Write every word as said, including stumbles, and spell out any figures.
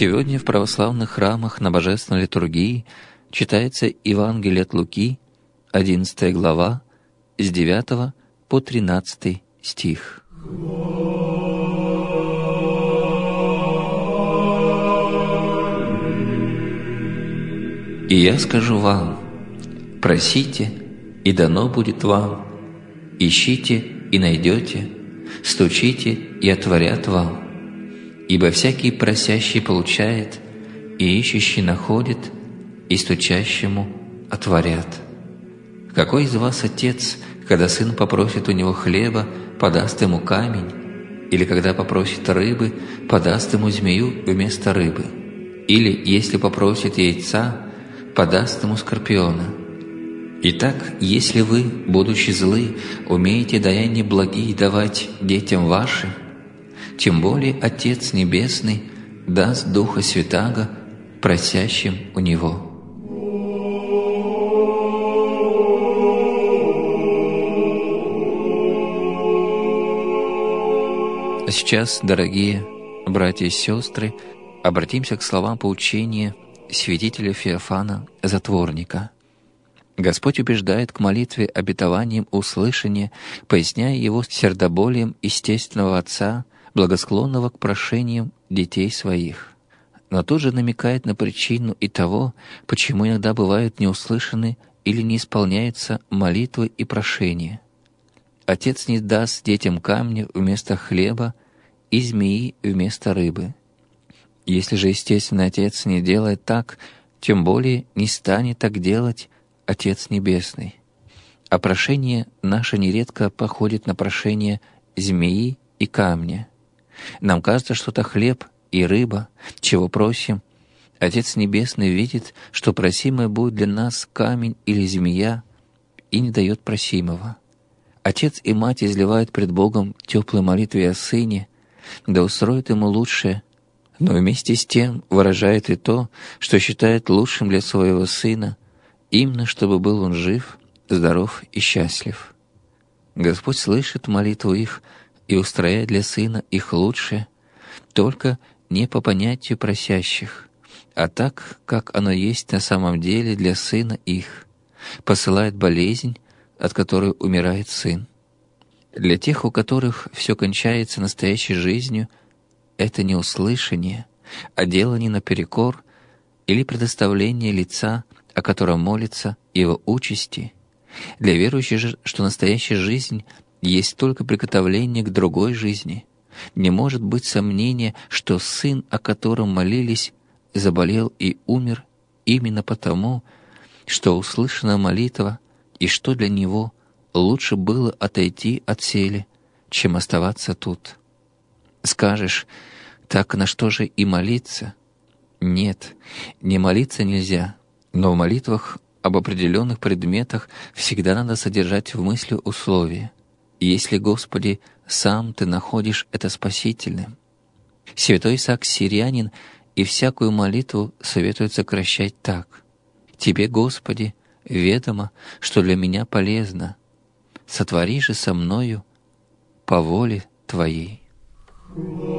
Сегодня в православных храмах на Божественной литургии читается Евангелие от Луки, одиннадцатая глава, с девятого по тринадцатый стих. «И я скажу вам, просите, и дано будет вам, ищите, и найдете, стучите, и отворят вам. Ибо всякий просящий получает, и ищущий находит, и стучащему отворят. Какой из вас отец, когда сын попросит у него хлеба, подаст ему камень, или когда попросит рыбы, подаст ему змею вместо рыбы? Или, если попросит яйца, подаст ему скорпиона? Итак, если вы, будучи злы, умеете даяние благие давать детям вашим, тем более Отец Небесный даст Духа Святаго просящим у Него». А сейчас, дорогие братья и сестры, обратимся к словам поучения святителя Феофана Затворника. Господь убеждает к молитве обетованием услышания, поясняя его сердоболием естественного Отца, благосклонного к прошениям детей своих. Но тут же намекает на причину и того, почему иногда бывают не услышаны или не исполняются молитвы и прошения. Отец не даст детям камня вместо хлеба и змеи вместо рыбы. Если же естественный Отец не делает так, тем более не станет так делать Отец Небесный. А прошение наше нередко походит на прошение змеи и камня. Нам кажется, что это хлеб и рыба, чего просим. Отец Небесный видит, что просимое будет для нас камень или змея, и не дает просимого. Отец и мать изливают пред Богом теплые молитвы о сыне, да устроит ему лучшее, но вместе с тем выражает и то, что считает лучшим для своего сына, именно чтобы был он жив, здоров и счастлив. Господь слышит молитву их и устрояет для сына их лучшее, только не по понятию просящих, а так, как оно есть на самом деле для сына их, посылает болезнь, от которой умирает сын. Для тех, у которых все кончается настоящей жизнью, это не услышание, а делание наперекор или предоставление лица, о котором молится, его участи. Для верующих же, что настоящая жизнь есть только приготовление к другой жизни, не может быть сомнения, что сын, о котором молились, заболел и умер именно потому, что услышана молитва, и что для него лучше было отойти от сели, чем оставаться тут. Скажешь, так на что же и молиться? Нет, не молиться нельзя, но в молитвах об определенных предметах всегда надо содержать в мысли условия. Если, Господи, сам Ты находишь это спасительным. Святой Исаак Сирянин и всякую молитву советует сокращать так: «Тебе, Господи, ведомо, что для меня полезно. Сотвори же со мною по воле Твоей».